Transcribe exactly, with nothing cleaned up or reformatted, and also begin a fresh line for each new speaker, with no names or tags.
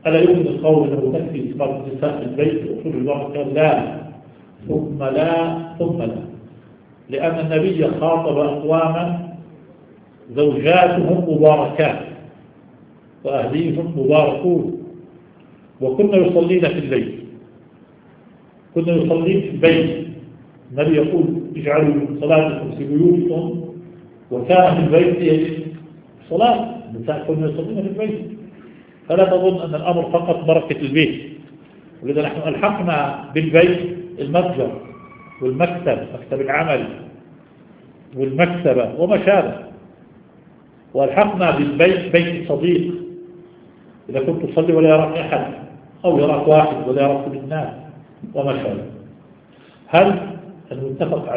ألا يمكن القول أنه تكفي صلاة النساء في البيت وأصول الوقت؟ قال لا ثم لا ثم لا، لأن النبي خاطب أقواما زوجاتهم مباركات وأهليهم مباركون، وكنا يصلين في الليل، كنا يصلين في البيت. النبي يقول اجعلوا صلاتكم في بيوتكم، وكان في البيت صلاة، النساء كنا يصلين في البيت. فلا تظن أن الأمر فقط بركة البيت، ولذا نحن ألحقنا بالبيت المتجر والمكتب، مكتب العمل والمكتبة وما شابه، والحقنا بالبيت بيت الصديق، إذا كنت تصلي ولا يراك أحد أو يراك واحد ولا يراك بالناس وما شابه. هل المتفق